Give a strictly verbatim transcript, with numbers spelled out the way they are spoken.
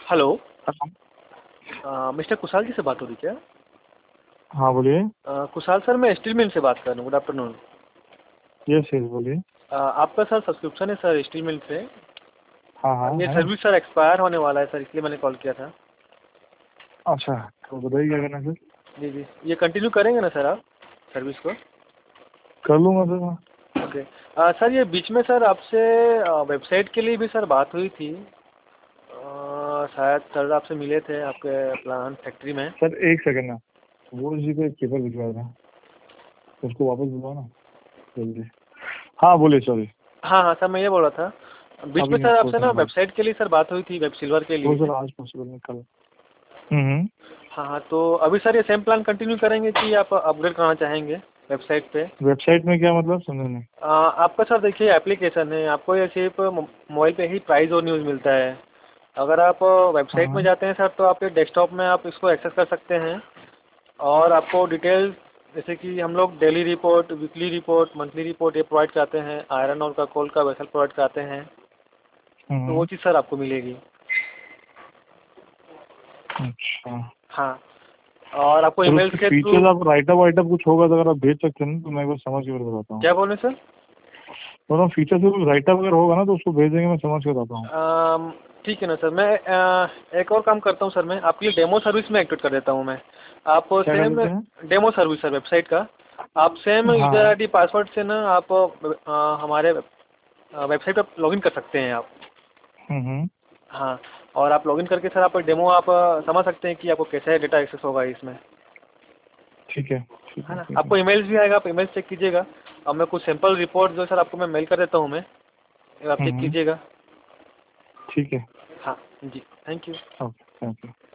Hello. Hello. अ, mister Kushal ji से बात हो रही क्या? हाँ बोलिए। अ, कुशाल सर, मैं स्टील मिल से बात कर रहा हूँ। Good afternoon. यस यस बोलिए। अ, आपका सर सब्सक्रिप्शन है सर स्टील मिल से। हाँ अ, हाँ ये है। सर्विस सर एक्सपायर होने वाला है सर, इसलिए मैंने कॉल किया था। अच्छा, तो बताइए क्या करना है सर। जी जी, ये कंटिन्यू करेंगे ना सर आप सर्विस को? कर लूँगा सर मैं। ओके। अ, सर ये बीच में सर आपसे वेबसाइट के लिए भी सर बात हुई थी। अ, शायद सर आपसे मिले थे आपके प्लान फैक्ट्री में। सर एक सेकंड ना, वो जी को एक पेपर भिजवाया था, उसको वापस भिजवाओ ना जल्दी। हाँ बोलिए, सॉरी। हाँ हाँ सर, मैं ये बोल रहा था बीच अभी में नहीं, सर थोड़ा आपसे ना टाइम बाद। वेबसाइट के लिए सर बात हुई थी, वेब सिल्वर के तो लिए। सर आज पॉसिबल नहीं, कल। हम्म। हाँ हाँ, तो अभी सर ये सेम प्लान कंटिन्यू करेंगे कि आप अपग्रेड कराना चाहेंगे वेबसाइट पे? वेबसाइट में क्या मतलब, समझ नहीं। आ, आपका सर देखिए एप्लीकेशन है, आपको ये सिर्फ मोबाइल पे ही प्राइस और न्यूज़ मिलता है। अगर आप हाँ वेबसाइट में हाँ। जाते हैं सर, तो आपके डेस्कटॉप में आप इसको एक्सेस कर सकते हैं और आपको डिटेल्स जैसे कि हम लोग daily report, weekly report, monthly report ये प्रोवाइड कराते हैं। आयरन और का कोल का वेसल प्रोवाइड कराते हैं, तो वो हम्म। चीज़ सर आपको मिलेगी। अच्छा, हाँ, और आपको सर ईमेल्स उसके के थ्रू। फीचर्स आप राइटअप वाइटअप कुछ होगा तो अगर आप भेज सकते हैं ना, तो मैं एक बार समझ के बताता हूँ। क्या बोले सर? तो फीचर से कुछ राइटअप अगर होगा ना तो उसको भेज देंगे, मैं समझ के बताता हूँ। अम, ठीक है ना सर, मैं अ, एक और काम करता हूँ सर, मैं आपके लिए डेमो सर्विस में एक्टिवेट कर देता हूँ मैं। आप क्या कर सेम देते हैं? डेमो सर्विस सर वेबसाइट का, आप सेम यूजर हाँ। आईडी पासवर्ड से ना आप अ, हमारे वेबसाइट पर लॉगिन कर सकते हैं आप। हम्म हम्म। हाँ, और आप लॉगिन करके सर आप डेमो आप अ, समझ सकते हैं कि आपको कैसे डेटा एक्सेस होगा इसमें। ठीक है ठीक है है ना, ठीक है। आपको ईमेल्स भी आएगा, आप ईमेल चेक कीजिएगा। और मैं कुछ सैंपल रिपोर्ट जो सर आपको मैं मेल कर देता हूँ मैं, आप चेक हम्म। कीजिएगा। ठीक है। हाँ जी, thank you. Okay, thank you.